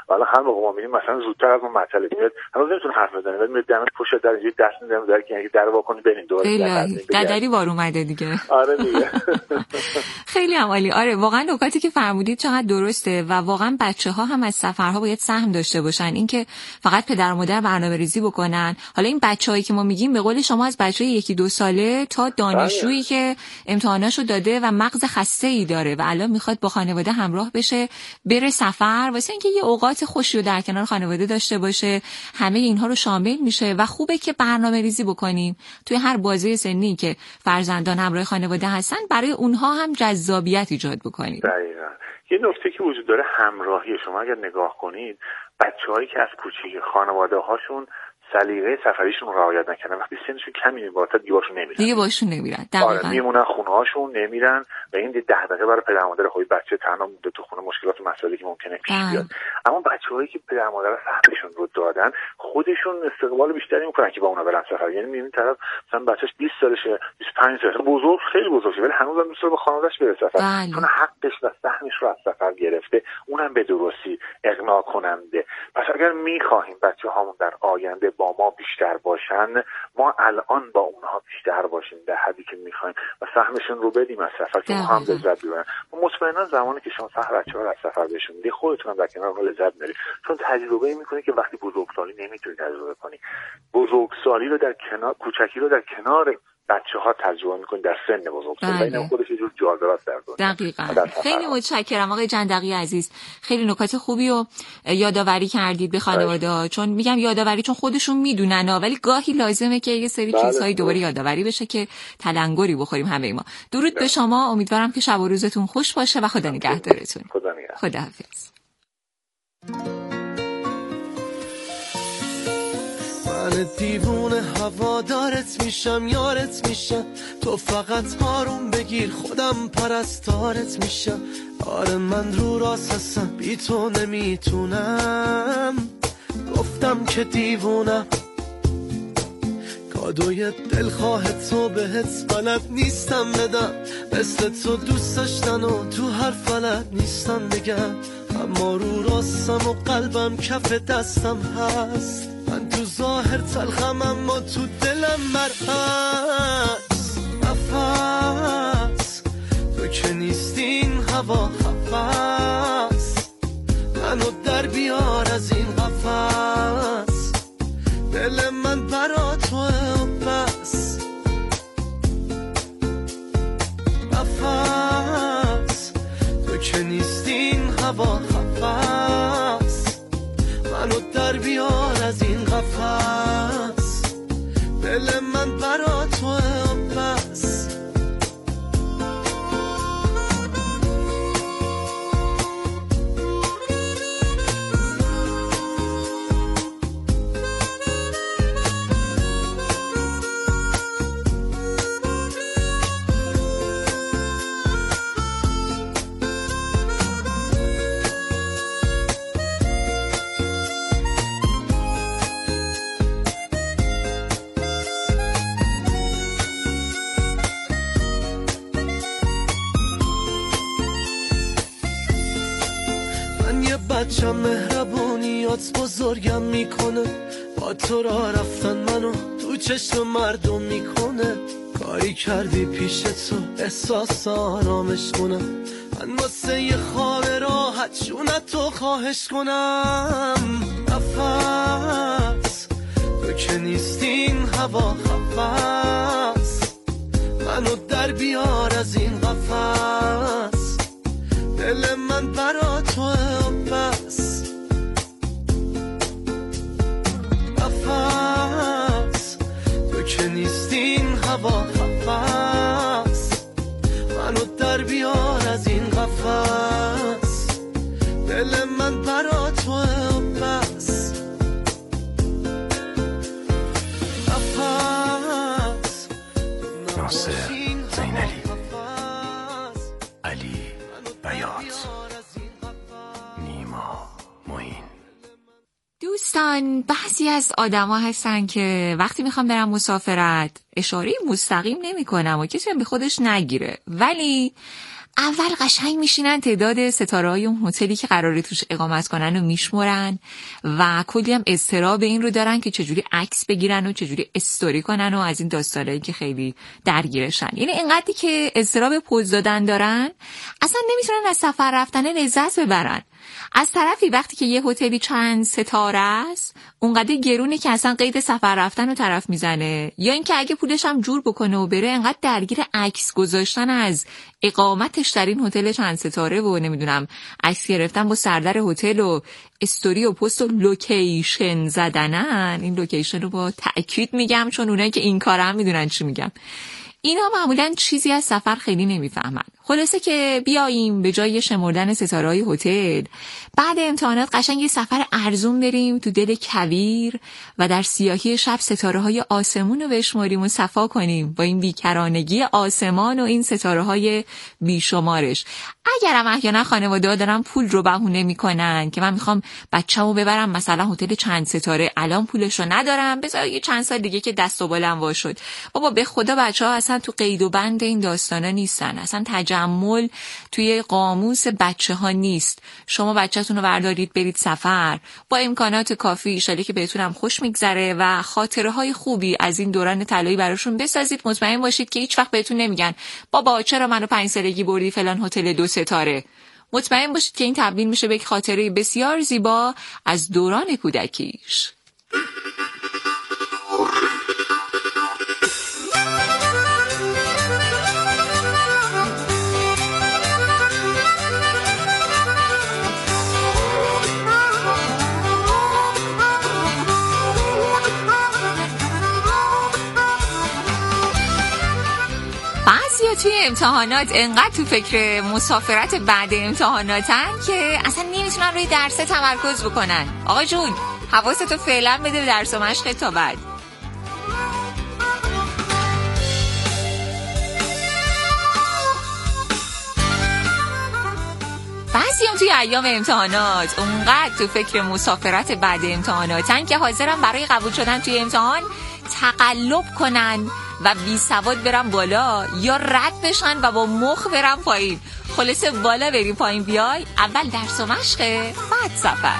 حالا هر موقع ما میریم مثلا زودتر از اون مطلب میاد، هنوز نمیتونه حرف بزنه، ولی میاد دمت پشت در اینجوری دست میدم در که در واکنی بریم دور قدری بار اومده دیگه. آره دیگه. خیلی عالی. آره واقعا نکاتی که فرمودید چقدر درسته و واقعا بچه‌ها هم از سفرها باید سهم داشته باشن. اینکه فقط پدر و مادر برنامه‌ریزی بکنن. حالا این بچه‌هایی که ما میگیم به قول شما از بچه‌ای 1-2 ساله تا دانشجویی که امتحاناشو داده و مغز خسته‌ای داره و الان میخواد با خانواده همراه بشه بره سفر، واسه اینکه یه اوقات خوشی رو در کنار خانواده داشته باشه، همه اینها رو شامل میشه و خوبه که برنامه‌ریزی بکنیم توی هر بازه سنی که فرزندان همراه خانواده هستن، برای اونها هم جذابیت ایجاد بکنیم. دقیقاً. یه نکته که وجود داره همراهی. شما اگر نگاه کنید بچه‌هایی که از کوچیک خانواده‌هاشون سلیقه سفریشون رعایت نکردن، وقتی سنشون کمی بالاتر دیگه باشون نمیرن. دقیقاً. میمونن خونه‌هاشون نمیرن و این دغدغه برای پدر مادر خود بچه تنها مونده تو خونه، مشکلات و مسائلی که ممکنه پیش بیاد. اما بچه‌هایی که پدر مادر سهمشون رو دادن خودشون استقبال بیشتری میکنن که با اونا برن سفر. یعنی میبینید طرف مثلا بچه‌ش 20 سالشه، 25 سالشه، بزرگ، خیلی بزرگه، ولی هنوز هم دوست داره با خانواده‌اش بره سفر، چون حقش و سهمش رو از سفر گرفته، اونم به درستی اقناع کننده. پس اگر می‌خواهیم بچه‌هامون در آینده با ما بیشتر باشن، ما الان با اونها بیشتر باشیم در حدی که می‌خوایم و سهمشون رو بدیم از سفر که هم لذت ببرن. مطمئنا زمانی که شما سفر بچه‌ها رو از سفر بهشون میدید، خودتون هم در کنار اونها لذت می‌برید، چون تجربه می‌کنید که وقتی بزرگسالی نمی‌تونید تجربه کنی. بزرگسالی رو در کنار، کوچکی رو در کنار بچه‌ها تجربه می‌کنید در سن بزرگسالی. این خودش یه جور جاذبه است در دنیا. دقیقاً. خیلی متشکرم آقای جندقی عزیز. خیلی نکات خوبی رو یادآوری کردید به خانواده‌ها، چون میگم یادآوری چون خودشون میدونن، ولی گاهی لازمه که یه سری چیزهای دوباره یادآوری بشه که تلنگری بخوریم همه ما. درود به شما، امیدوارم که شب و روزتون خوش باشه و خدا نگهدارتون. خداحافظ. من دیوونه هوادارت میشم، یارت میشم، تو فقط آروم بگیر خودم پرستارت میشم. آره من رو راست هستم، بی تو نمیتونم، گفتم که دیوونم، کادوی دلخواه تو بهت بلد نیستم بدم، مثل تو دوست داشتن و تو هر فلد نیستم بگم، اما رو راستم و قلبم کف دستم هست، من تو ظاهر تلخم اما تو دلم مرهست. نفس تو که نیستین هوا خفست، منو در بیار از این قفس، دل من برا توه و بس. نفس تو که نیستین هوا خفست، منو در بیار از این قفس، دل من برا توه و بس. بچم مهربونیات بزرگم میکنه، با تو را رفتن منو تو چشم مردم میکنه، کاری کردی پیش تو احساس آرامش کنم، من واسه یه خواب راحت جونت تو خواهش کنم. نفس تو که نیستین هوا خفست، منو در بیار از این قفس، دل من برا توه و بس. نفس تو که نیستین هوا خفست، منو در بیار از این قفس، دل من برا توه و بس. نفس ناصر زینالی، علی بیات، نیما معین. دوستان بعضی از آدما هستن که وقتی میخوام برم مسافرت اشاره مستقیم نمیکنم و کسی هم به خودش نگیره، ولی اول قشنگ میشینن تعداد ستاره‌های اون هتلی که قراره توش اقامت کنن رو میشمرن و کلی هم اضطراب این رو دارن که چجوری عکس بگیرن و چجوری استوری کنن و از این داستانایی که خیلی درگیرشن. یعنی اینقدری که اضطراب پوز دادن دارن اصلا نمیتونن از سفر رفتن لذت ببرن. از طرفی وقتی که یه هتلی چند ستاره است اونقدر گرونه که اصلا قید سفر رفتن رو طرف میزنه، یا اینکه اگه پولش هم جور بکنه و بره انقدر درگیر عکس گذاشتن از اقامتش در این هتل چند ستاره و نمیدونم عکس گرفتن با سردر هتل و استوری و پست و لوکیشن زدنن. این لوکیشن رو با تأکید میگم چون اونایی که این کارم میدونن چی میگم. اینا معمولاً چیزی از سفر خیلی نمیفهمن. خلاصه که بیاییم به جای شمردن ستاره‌های هتل بعد امتحانات قشنگ یه سفر ارزون بریم تو دل کویر و در سیاهی شب ستاره‌های آسمون رو بشماریم و صفا کنیم با این بیکرانگی آسمان و این ستاره‌های بیشمارش. اگرم احیانا خانواده‌ها دارن پول رو بهونه میکنن که من میخوام بچه‌مو ببرم مثلا هتل چند ستاره، الان پولشو ندارم، بذار یه چند سال دیگه که دست و بالم وا شد. بابا به خدا بچه‌ها اصلا تو قید و بند این داستانا نیستن، اصلا تجمل توی قاموس بچه‌ها نیست. شما بچه‌تون رو بردارید برید سفر با امکانات کافی، ان شاءالله که بهتونم خوش میگذره و خاطره‌های خوبی از این دوران طلایی براشون بسازید. مطمئن باشید که هیچ وقت بهتون نمیگن بابا چرا منو 5 سالگی بردی فلان هتل 2 ستاره. مطمئن باشید که این تبدیل میشه به یک خاطره بسیار زیبا از دوران کودکیش. توی امتحانات انقدر تو فکر مسافرت بعد امتحاناتن که اصلا نمیتونن روی درس تمرکز بکنن. آقا جون حواستو فعلا بده به درس و مشق تا بعد. بعضیام توی ایام امتحانات اونقدر تو فکر مسافرت بعد امتحاناتن که حاضرن برای قبول شدن توی امتحان تقلب کنن و بی سواد برن بالا یا رد بشن و با مخ برن پایین. خلاصه بالا بری پایین بیای، اول درس و مشقه بعد سفر.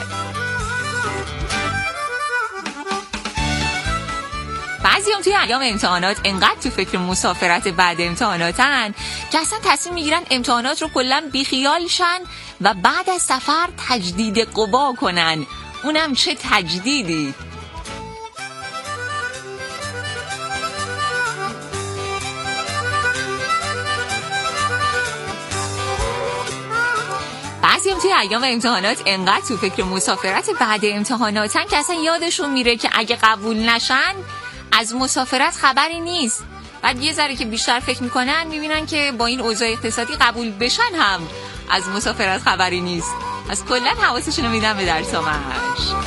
بعضیام توی ایام امتحانات انقدر تو فکر مسافرت بعد امتحاناتن که اصلا تصمیم میگیرن امتحانات رو کلا بیخیال شن و بعد از سفر تجدید قوا کنن. اونم چه تجدیدی؟ بعضیام توی ایام امتحانات انقدر تو فکر مسافرت بعد امتحاناتن که اصلا یادشون میره که اگه قبول نشن از مسافرت خبری نیست. بعد یه ذره که بیشتر فکر میکنن میبینن که با این اوضاع اقتصادی قبول بشن هم از مسافرت خبری نیست. از کلا حواسشون میدن به درس و مشق.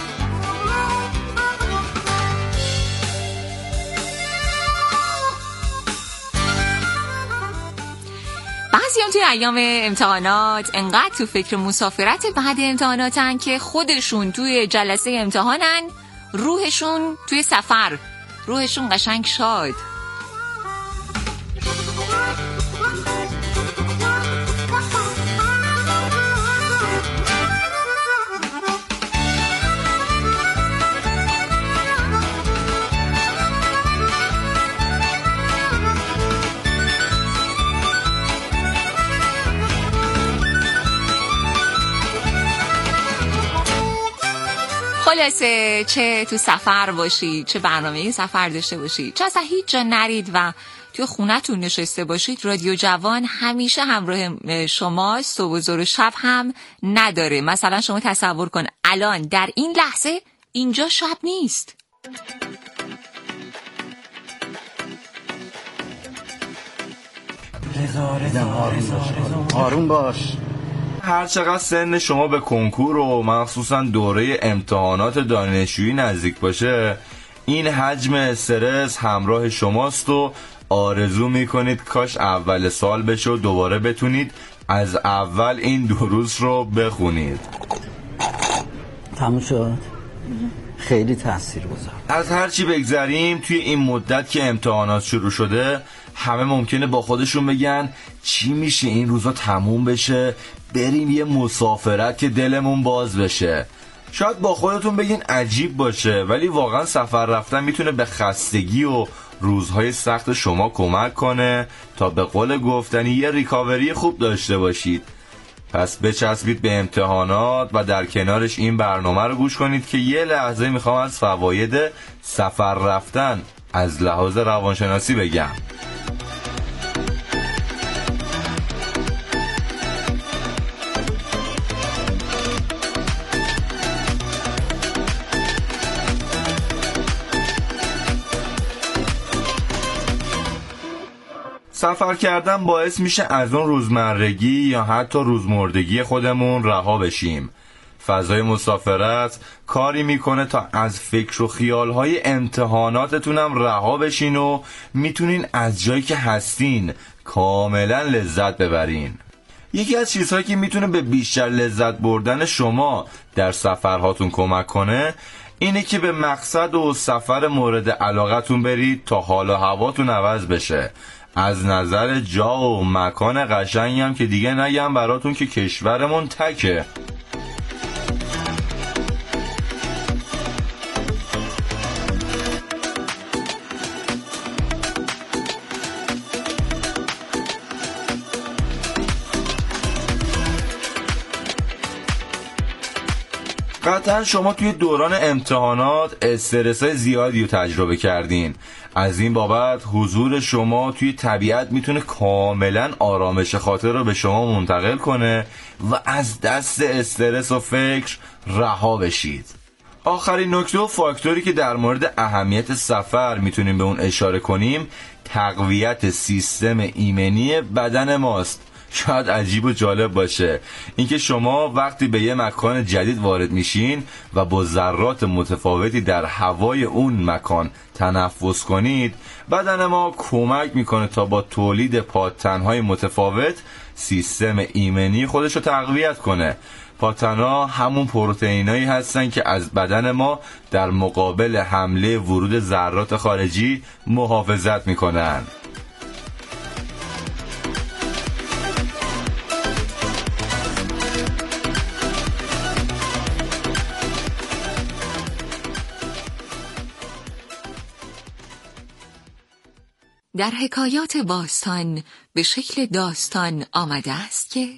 بعضیام توی ایام امتحانات انقدر تو فکر مسافرت بعد امتحاناتن که خودشون توی جلسه امتحانن، روحشون توی سفر، روحشون قشنگ شاد. خلاصه چه تو سفر باشید، چه برنامه سفر داشته باشید، چه اصلا هیچ جا نرید و توی خونتون نشسته باشید، رادیو جوان همیشه همراه شما صبح و ظهر و شب هم نداره. مثلا شما تصور کن الان در این لحظه اینجا شب نیست. آروم باش. هر چقدر سن شما به کنکور و مخصوصا دوره امتحانات دانشجویی نزدیک باشه، این حجم استرس همراه شماست و آرزو میکنید کاش اول سال بشه و دوباره بتونید از اول این دروس رو بخونید. تموم شد؟ خیلی تاثیرگذار. از هر چی بگذریم توی این مدت که امتحانات شروع شده همه ممکنه با خودشون بگن چی میشه این روزا تموم بشه، بریم یه مسافرت که دلمون باز بشه. شاید با خودتون بگین عجیب باشه، ولی واقعا سفر رفتن میتونه به خستگی و روزهای سخت شما کمک کنه تا به قول گفتنی یه ریکاوری خوب داشته باشید. پس بچسبید به امتحانات و در کنارش این برنامه رو گوش کنید که یه لحظه میخوام از فواید سفر رفتن از لحاظ روانشناسی بگم. سفر کردن باعث میشه از اون روزمرگی یا حتی روزمردگی خودمون رها بشیم. فضای مسافرت کاری میکنه تا از فکر و خیالهای امتحاناتتونم رها بشین و میتونین از جایی که هستین کاملا لذت ببرین. یکی از چیزهایی که میتونه به بیشتر لذت بردن شما در سفرهاتون کمک کنه اینه که به مقصد و سفر مورد علاقتون برید تا حال و هواتون عوض بشه. از نظر جا و مکان قشنگی هم که دیگه نگم براتون که کشورمون تکه. قطعا شما توی دوران امتحانات استرس‌های زیادی رو تجربه کردین. از این بابت حضور شما توی طبیعت میتونه کاملا آرامش خاطر رو به شما منتقل کنه و از دست استرس و فکر رها بشید. آخرین نکته و فاکتوری که در مورد اهمیت سفر میتونیم به اون اشاره کنیم تقویت سیستم ایمنی بدن ماست. شاید عجیب و جالب باشه اینکه شما وقتی به یه مکان جدید وارد میشین و با ذرات متفاوتی در هوای اون مکان تنفس کنید، بدن ما کمک میکنه تا با تولید پادتن‌های متفاوت سیستم ایمنی خودش رو تقویت کنه. پادتن‌ها همون پروتئینایی هستن که از بدن ما در مقابل حمله ورود ذرات خارجی محافظت میکنن. در حکایات باستان به شکل داستان آمده است که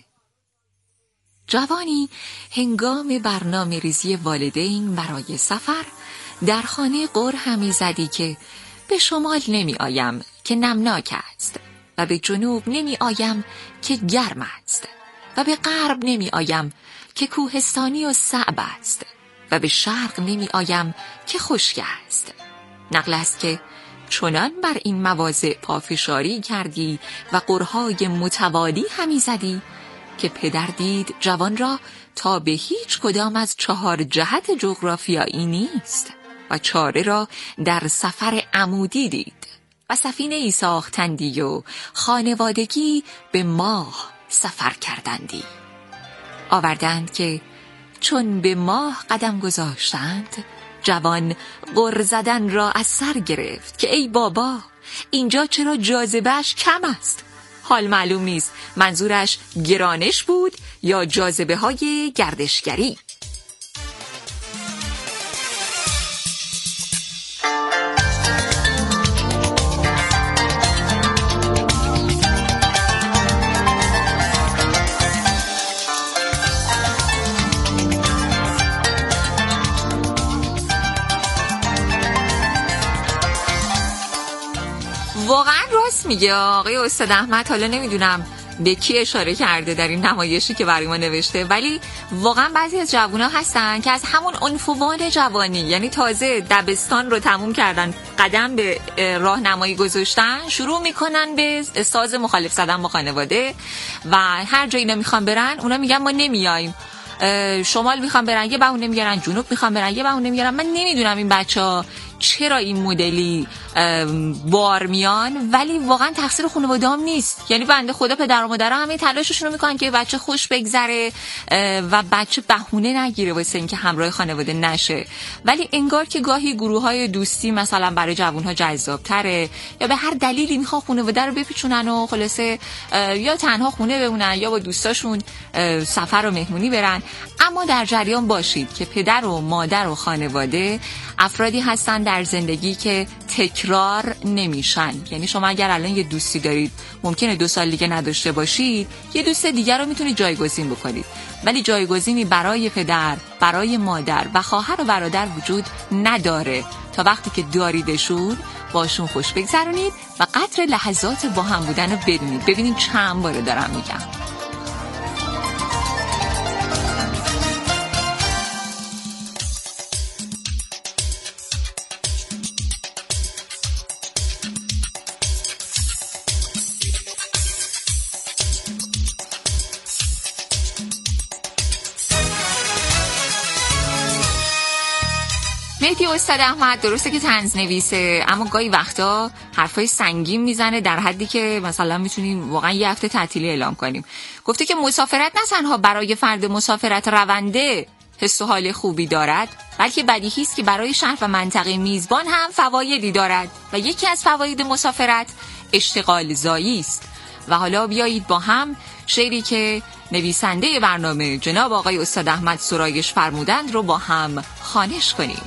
جوانی هنگام برنامه ریزی والدین برای سفر در خانه غر همی زدی که به شمال نمی آیم که نمناک است و به جنوب نمی آیم که گرم است و به غرب نمی آیم که کوهستانی و صعب است و به شرق نمی آیم که خشک است. نقل است که چنان بر این مواضع پافشاری کردی و قرهای متوالی همی زدی که پدر دید جوان را تا به هیچ کدام از 4 جهت جغرافیایی نیست و چاره را در سفر عمودی دید و سفینه ای ساختندی و خانوادگی به ماه سفر کردندی. آوردند که چون به ماه قدم گذاشتند جوان غر زدن را از سر گرفت که ای بابا اینجا چرا جاذبه‌اش کم است؟ حال معلوم نیست منظورش گرانش بود یا جاذبه های گردشگری. واقعا راست میگه آقای استاد احمد. حالا نمیدونم به کی اشاره کرده در این نمایشی که برای ما نوشته، ولی واقعا بعضی از جوونا هستن که از همون عنفوان جوانی، یعنی تازه دبستان رو تموم کردن، قدم به راهنمایی گذاشتن، شروع میکنن به ساز مخالف زدن با خانواده و هر جایی اینا میخوان برن اونا میگن ما نمیایم. شمال میخوان برن یه بهونه میارن، جنوب میخوان برن یه بهونه میارن. من نمیدونم این بچه‌ها چرا این مدلی بار میان، ولی واقعا تقصیر خانواده هم نیست. یعنی بنده خدا پدر و مادر همه تلاششون رو میکنن که بچه خوش بگذره و بچه بهونه نگیره واسه اینکه همراه خانواده نشه، ولی انگار که گاهی گروه‌های دوستی مثلا برای جوان‌ها جذاب‌تره یا به هر دلیلی میخوان خانواده رو بپیچونن و خلاصه یا تنها خونه بمونن یا با دوستاشون سفر و مهمونی برن. اما در جریان باشید که پدر و مادر و خانواده افرادی هستن در زندگی که تکرار نمیشن. یعنی شما اگر الان یه دوستی دارید ممکنه 2 سال دیگه نداشته باشید، یه دوست دیگر رو میتونید جایگزین بکنید، ولی جایگزینی برای پدر، برای مادر و خواهر و برادر وجود نداره. تا وقتی که داریدشون باشون خوش بگذرونید و قدر لحظات با هم بودن رو بدونید. ببینید چند باره دارم میگم. مهدی استاد احمد درسته که طنز نویسه، اما گاهی وقتا حرفای سنگین میزنه در حدی که مثلا میتونیم واقعا یه هفته تعطیلی اعلام کنیم. گفته که مسافرت نه تنها برای فرد مسافرت رونده حس و حال خوبی دارد، بلکه بدیهی است که برای شهر و منطقه میزبان هم فوایدی دارد و یکی از فواید مسافرت اشتغال زایی است. و حالا بیایید با هم شعری که نویسنده برنامه جناب آقای استاد احمد سرایش فرمودند رو با هم خوانش کنیم.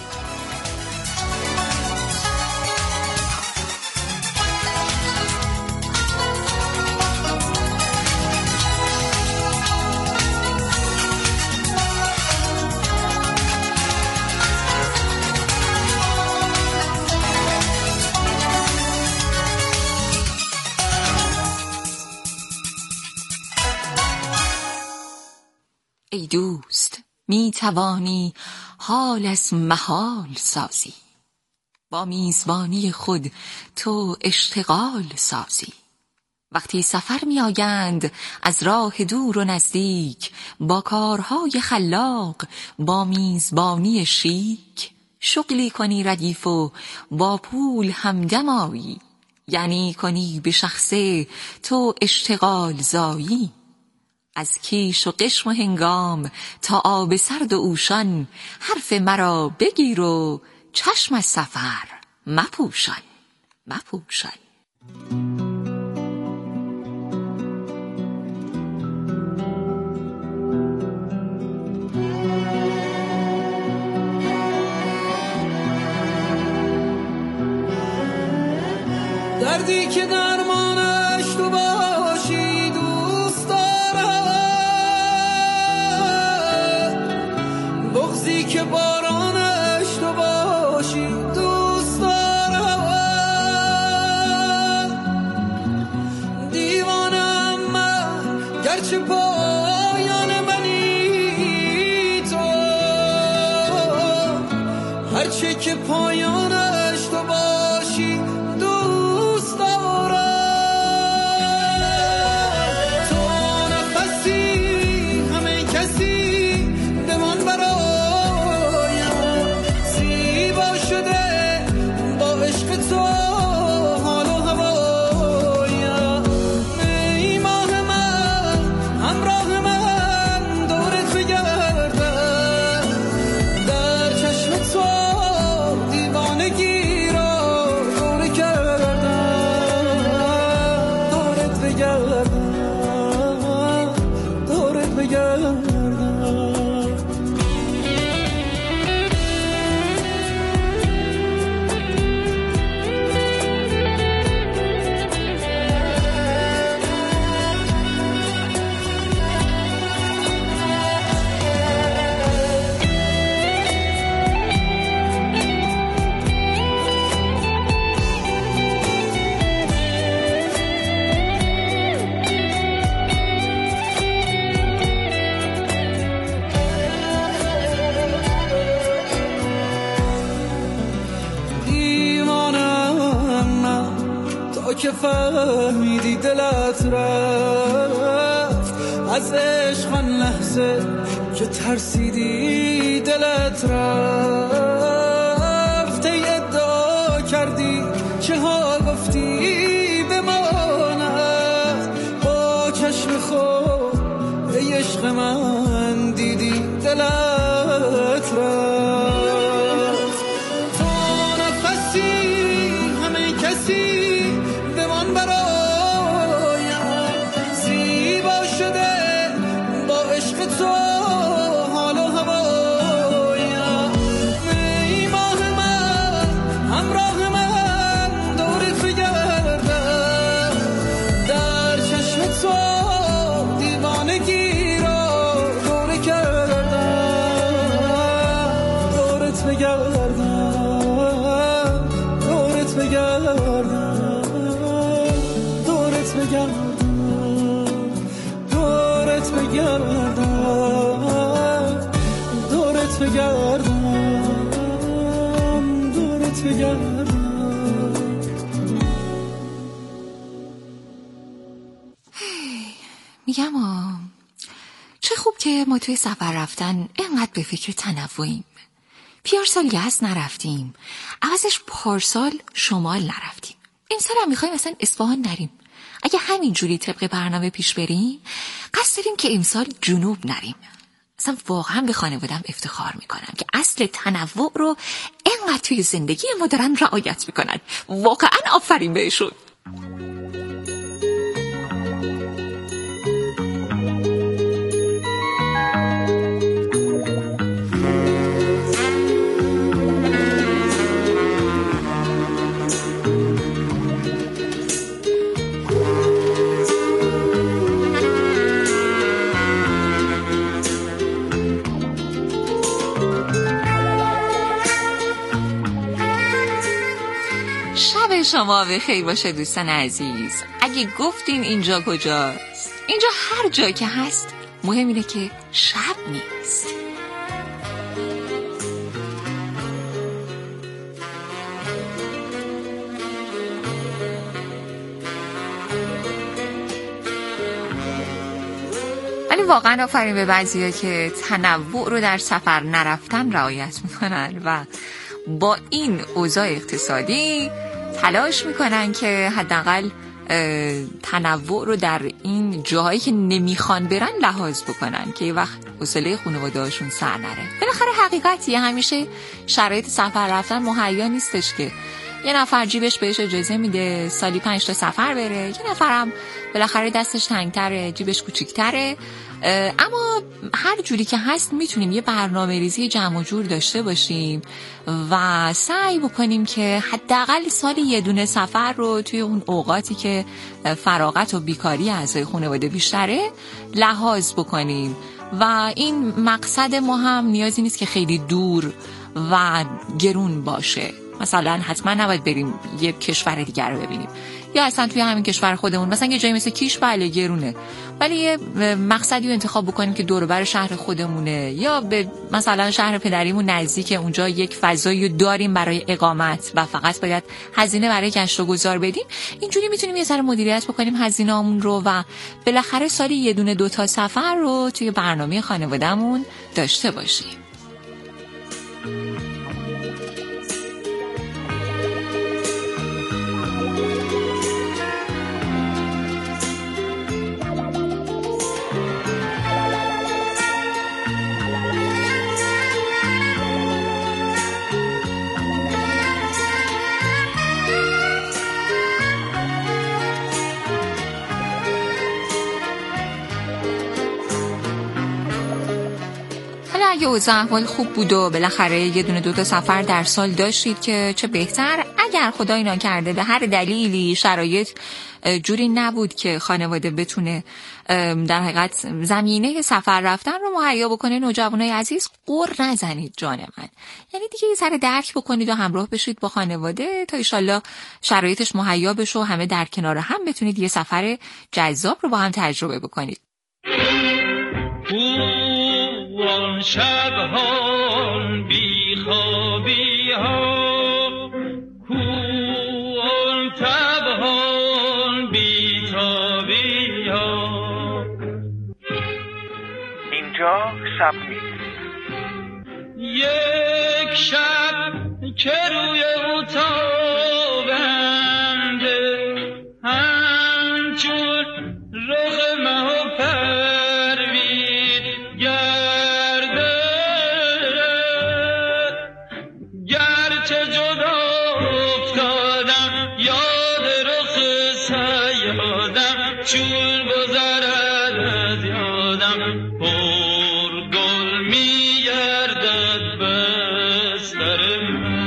ای دوست می توانی حال از محال سازی، با میزبانی خود تو اشتغال سازی. وقتی سفر می آیند از راه دور و نزدیک، با کارهای خلاق با میزبانی شیک، شغلی کنی ردیف و با پول همدم آیی، یعنی کنی به شخصه تو اشتغال زایی. از کیش و قشم و هنگام تا آب سرد و اوشان، حرف مرا بگیر و چشم از سفر مپوشان مپوشان. دردی که درمانش تو باشی دوست دارم، بغضی که بارانش تو باشی دوست دارم. دیوانم من گرچه پایان منی تو، هرچه که پایانش تو باشی که فهمیدی دلت رفت از عشق، آن لحظه که ترسیدی دلت رفت. ای بگردم دورت بگردم دورت بگردم دورت بگردم دورت بگردم دورت بگردم. میگم چه خوب که ما توی سفر رفتن اینقدر به فکر تنوعیم. پیارسال یزد نرفتیم، عوضش پارسال شمال نرفتیم. این سال هم میخوایم اصلا اصفهان نریم. اگه همینجوری طبق برنامه پیش بریم قصد داریم که امسال جنوب نریم. اصلا واقعا به خانواده‌ام افتخار میکنم که اصل تنوع رو اینقدر توی زندگی ما دارن رعایت میکنن. واقعا آفرین بهشون. شما به خیر باشه دوستان عزیز. اگه گفتین اینجا کجاست، اینجا هر جا که هست مهم اینه که شب نیست. ولی واقعا آفرین به بعضی‌ها که تنوع رو در سفر نرفتن رعایت میکنن و با این اوضاع اقتصادی تلاش میکنن که حداقل تنوع رو در این جاهایی که نمیخوان برن لحاظ بکنن که یه وقت حوصله خانواده‌هاشون سر نره. بالاخره حقیقتیه، همیشه شرایط سفر رفتن مهیا نیستش که یه نفر جیبش بهش اجازه میده سالی 5 تا سفر بره، یه نفرم بالاخره دستش تنگ‌تره، جیبش کوچیک‌تره. اما هر جوری که هست میتونیم یه برنامه ریزی جمع و جور داشته باشیم و سعی بکنیم که حداقل سالی یه دونه سفر رو توی اون اوقاتی که فراغت و بیکاری اعضای خانواده بیشتره لحاظ بکنیم. و این مقصد ما هم نیازی نیست که خیلی دور و گرون باشه. مثلا حتما نباید بریم یه کشور دیگر رو ببینیم، یا اصلا توی همین کشور خودمون مثلا یه جایی مثل کیش بله گرونه، ولی یه مقصدی رو انتخاب بکنیم که دور و بر شهر خودمونه یا به مثلا شهر پدریمون نزدیک، اونجا یک فضایی داریم برای اقامت و فقط باید هزینه برای گشت و گذار بدیم. اینجوری میتونیم یه ذره مدیریت بکنیم هزینه‌مون رو و بالاخره سالی یه دونه 2 تا سفر رو توی برنامه خانواده‌مون داشته باشیم. اگه اوضاع احوال خوب بود و بالاخره یه دونه 2 تا سفر در سال داشتید که چه بهتر. اگر خدای ناکرده به هر دلیلی شرایط جوری نبود که خانواده بتونه در حقیقت زمینه سفر رفتن رو مهیا بکنه، نوجوانای عزیز قر نزنید جان من. یعنی دیگه یه ذره درک بکنید و همراه بشید با خانواده تا ایشالله شرایطش مهیا بشه و همه در کنار هم بتونید یه سفر جذاب رو با هم تجربه بکنید. اون شب‌ها بیخوابی ها اون تب‌ها بیتابی ها اینجا شب نیست. یک شب که روی اتاقنده همچون رخ مه و پروین گرده گرچه جدا افتادم یاد رخ سیادم چون گذرد از یادم پر گل می گردد بستر من.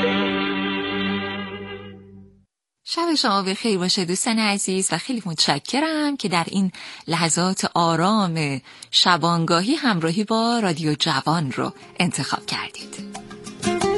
شب شما بخیر باشه دوستان عزیز و خیلی متشکرم که در این لحظات آرام شبانگاهی همراهی با رادیو جوان رو انتخاب کردید.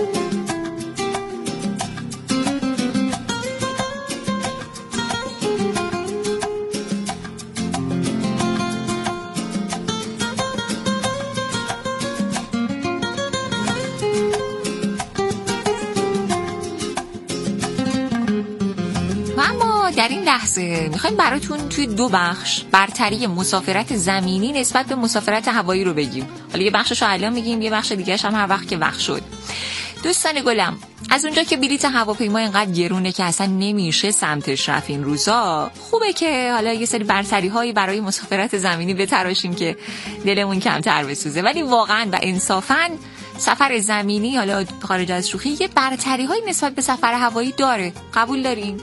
در این لحظه میخوایم براتون توی 2 بخش برتری مسافرت زمینی نسبت به مسافرت هوایی رو بگیم. حالا یه بخشش رو الان میگیم، یه بخش دیگه‌ش هم هر وقت که وقت شد. دوستان گلم، از اونجا که بلیط هواپیما اینقدر گرونه که اصلا نمیشه سمتش رفت این روزا، خوبه که حالا یه سری برتری هایی برای مسافرت زمینی بتراشیم که دلمون کمتر بسوزه. ولی واقعا و انصافا سفر زمینی، حالا خارج از شوخی، یه برتری هایی نسبت به سفر هوایی داره. قبول دارین؟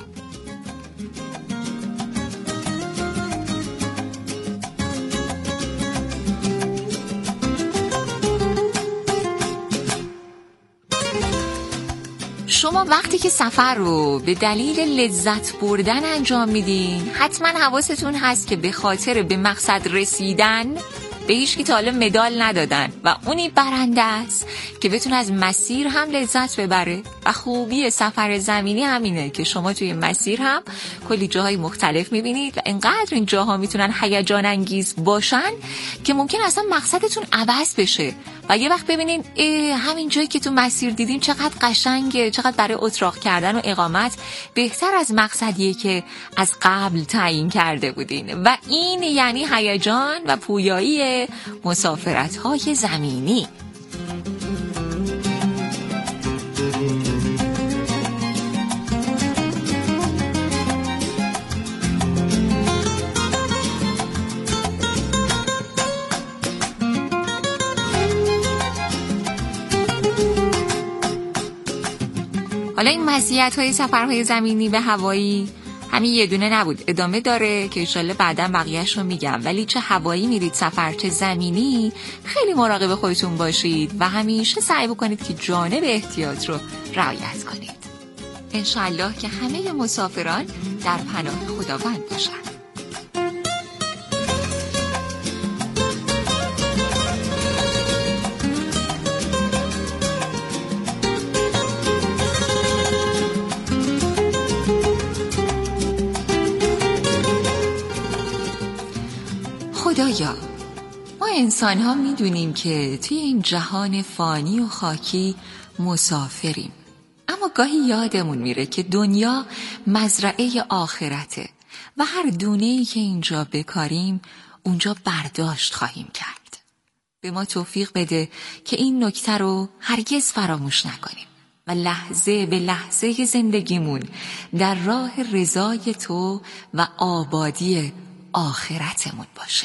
شما وقتی که سفر رو به دلیل لذت بردن انجام میدین، حتما حواستون هست که به خاطر به مقصد رسیدن به هیچ کی تا حالا مدال ندادن و اونی برنده است که بتونه از مسیر هم لذت ببره. و خوبی سفر زمینی همینه که شما توی مسیر هم کلی جاهای مختلف میبینید و اینقدر این جاها میتونن هیجان انگیز باشن که ممکن اصلا مقصدتون عوض بشه و یه وقت ببینین همین جایی که تو مسیر دیدین چقدر قشنگه، چقدر برای اتراق کردن و اقامت بهتر از مقصدیه که از قبل تعیین کرده بودین. و این یعنی هیجان و پویایی مسافرت‌های زمینی. حالا این مزیت‌های سفرهای زمینی به هوایی همین یه دونه نبود، ادامه داره که انشالله بعداً بقیه‌اش رو میگم. ولی چه هوایی میرید سفر چه زمینی، خیلی مراقب خودتون باشید و همیشه سعی بکنید که جانب احتیاط رو رعایت کنید. انشالله که همه مسافران در پناه خداوند باشن. خدایا، ما انسان ها میدونیم که توی این جهان فانی و خاکی مسافریم، اما گاهی یادمون میره که دنیا مزرعه آخرته و هر دونه‌ای که اینجا بکاریم اونجا برداشت خواهیم کرد. به ما توفیق بده که این نکته رو هرگز فراموش نکنیم و لحظه به لحظه زندگیمون در راه رضای تو و آبادی آخرتمون باشه.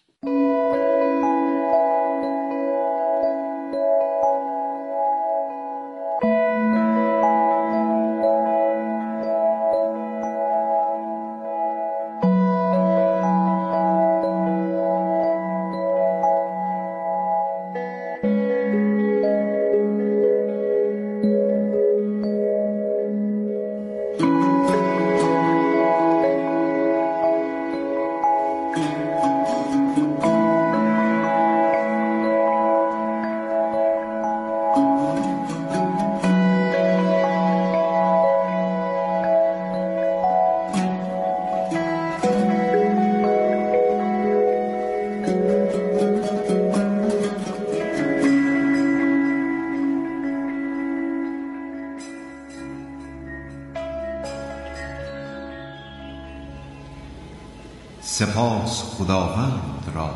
سپاس خداوند را،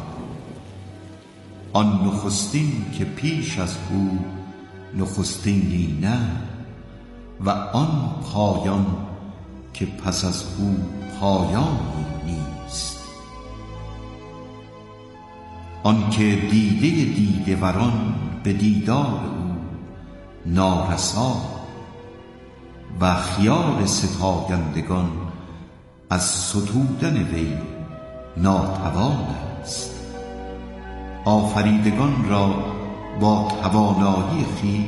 آن نخستین که پیش از او نخستینی نه و آن پایان که پس از او پایان نیست. آن که دیده دیده وران به دیدار او نارسا و خیال ستایندگان از ستودن وی ناتوان است. آفریدگان را با توانایی خویش